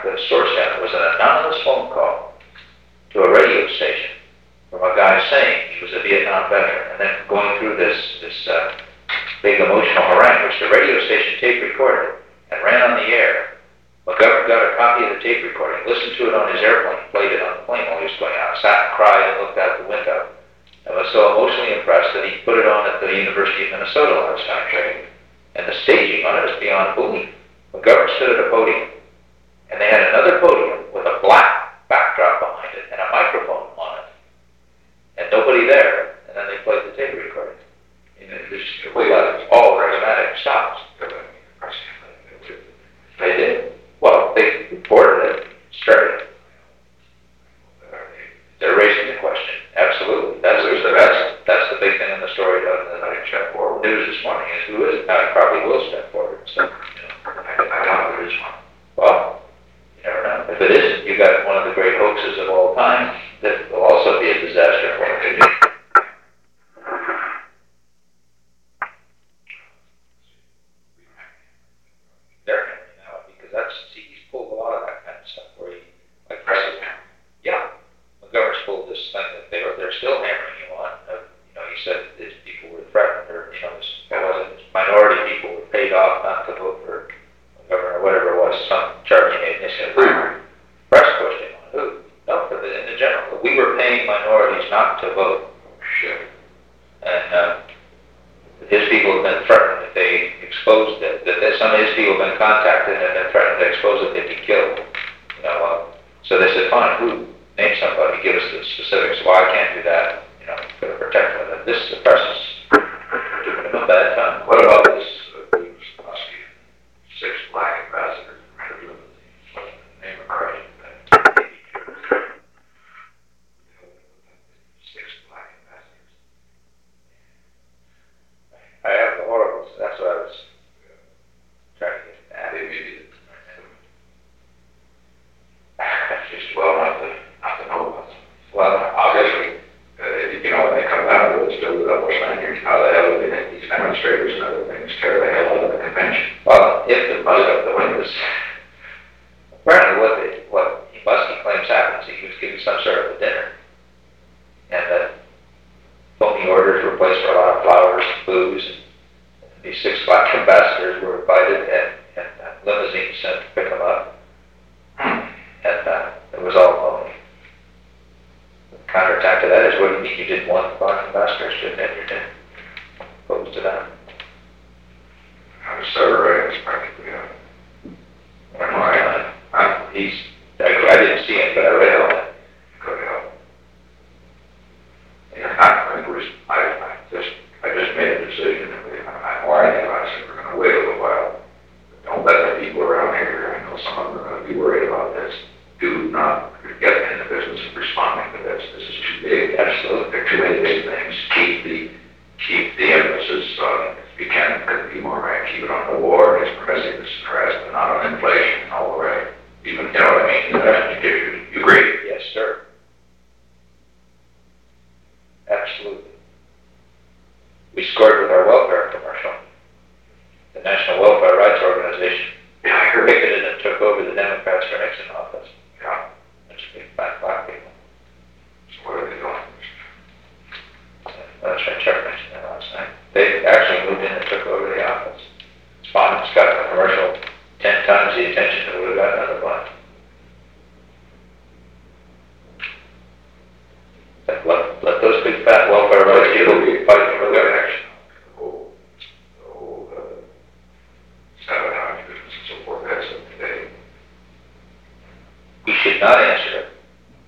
the source had was an anonymous phone call to a radio station from a guy saying he was a Vietnam veteran, and then going through this big emotional harangue, which the radio station tape recorded and ran on the air. McGovern got a copy of the tape recording, listened to it on his airplane, played it on the plane while he was going out, sat and cried and looked out the window, and was so emotionally impressed that he put it on at the University of Minnesota last time training. And the staging on it is beyond belief. McGovern stood at a podium, and they had another podium with a black backdrop behind it and a microphone on it, and nobody there, and then they played the tape recording. All dramatic shots. They did. Well, they reported it straight. They're raising the question. Absolutely. That's the big thing in the story of the news this morning is who is it? Now, he probably will step forward. So, I doubt there is one. Well, you never know. If it isn't, you got one of the great hoaxes of all time that will also be a disaster for it. They're hammering out because he's pulled a lot of that kind of stuff where he, like President, yeah, McGovern's pulled this thing that they're still hammering you on. He said these people were threatened, or minority people were paid off not to vote for McGovern or whatever it was, some charge he made. And they said, press pushed him on who? No, in the general, we were paying minorities not to vote. Shit. And his people have been threatened if they exposed it, that some of his people have been contacted and been threatened to expose it, they'd be killed. So they said, fine, who? Name somebody, give us the specifics. Well, I can't do that. Got to protect them. This the press is giving him a bad time. What about this Muskie? 6 black ambassadors in Red What's the name of Christ? 6 black ambassadors. I have the horribles. That's what I was trying to get at. They maybe just well not to know about them. Well, obviously, when they come out of it, still the double standards. How the hell do they think these demonstrators and other things tear the hell out of the convention? Well, if the bust up the windows, apparently what Muskie claims happens, he was given some sort of a dinner, and that phony orders were placed for a lot of flowers and booze, and these 6 black ambassadors were invited, and limousines sent to pick them up, and it was all phony. The counterattack to that is, what do you mean you didn't want the black ambassadors to attend your dinner? Opposed to that. Sarah is practically I didn't see it, but I read all that. Could help. I just made a decision. I'm worried about it. We're going to wait a little while. Don't let the people around here, I know some of them are going to be worried about this. Do not get in the business of responding to this. This is too big. Absolutely. There are too many big things. Keep the emphasis on, if you can, it could be more right. Keep it on the war, its progressiveness and harassment, not on inflation and all the rest. Even, what I mean? You agree? Yes, sir. Absolutely. We scored with our welfare commercial. The National Welfare Rights Organization picketed and took over the Democrats for Nixon office. Yeah. Bunch of big fat black people. So what are they doing? That's right, Chuck mentioned that last night. They actually moved in and took over the office. It's fine. It's got the commercial 10 times the attention that would have gotten otherwise. Let those big fat welfare rights people be fighting for their action. The whole sabotage business and so forth, that's up today. We should not answer it.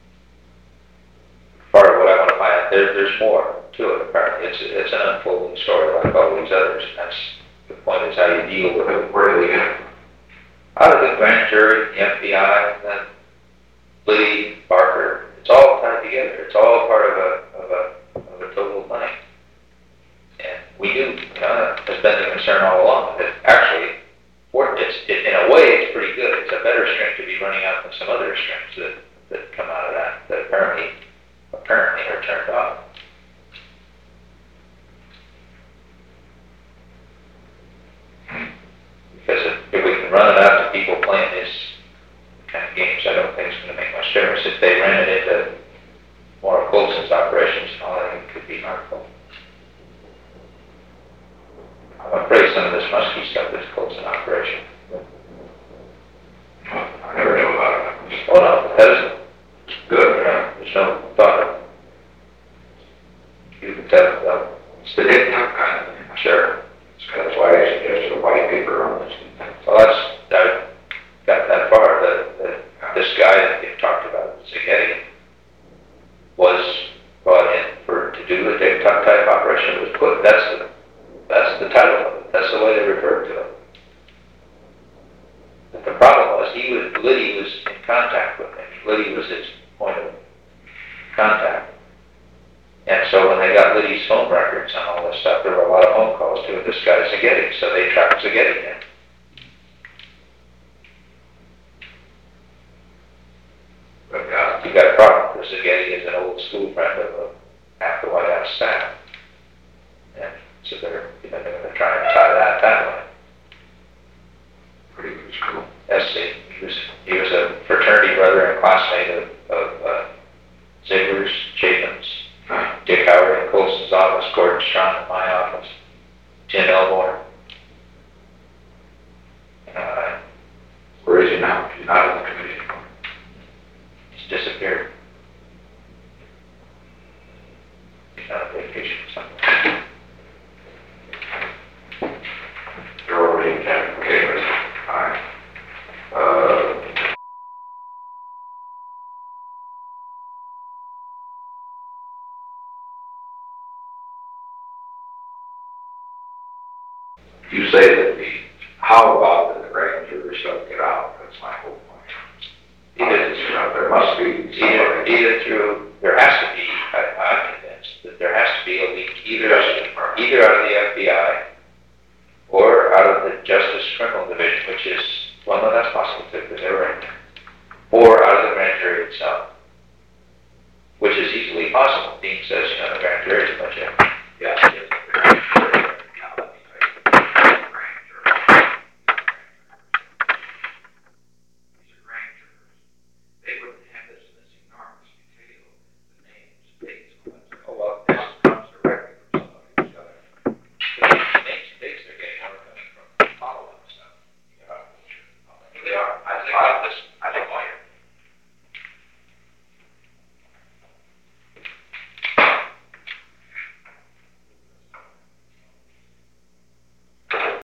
Part of what I want to find out, there's more to it apparently. It's an unfolding story like all these others. That's the point, is how you deal with it. Where do they get it? Out of the grand jury, the FBI, then Lee, Barker, it's all tied together. It's all part of a total thing. And we do, that has been the concern all along. That actually, in a way, it's pretty good. It's a better string to be running out than some other strings that come out of that apparently are turned off. Because if we can run it out to people playing this kind of this Muskie stuff is close in operation. I never knew about it. Oh, no, that is Good. there's no thought of, you can tell, It's the TikTok kind of thing. sure. So that's why I suggested a white paper on this. Well, I got that far, that this guy that you talked about, Zaghetti, was brought in to do a TikTok type operation. It was put, that's the title of it, that's the way they referred to it. But the problem was, Liddy was in contact with him. Liddy was his point of contact. And so when they got Liddy's phone records and all this stuff, there were a lot of phone calls to this guy Zaghetti, so they tracked Zaghetti down. But, You got a problem, because Zaghetti is an old school friend of half the White House staff. And so they're going to try and tie that way. pretty good school. Yes, he was a fraternity brother and classmate of Ziegler's, Chapin's, Dick Howard in Colson's office, Gordon Strong in my office, Jim Elmore. Where is he now? He's not in the committee anymore. He's disappeared. He's on vacation or something. They're already in town. Okay, but, all right. You say that how about the grand jury stuff get out? That's my whole point. There must be Either through, there has to be, I'm convinced that there has to be a leak either out of the FBI or out of the Justice Criminal Division, which is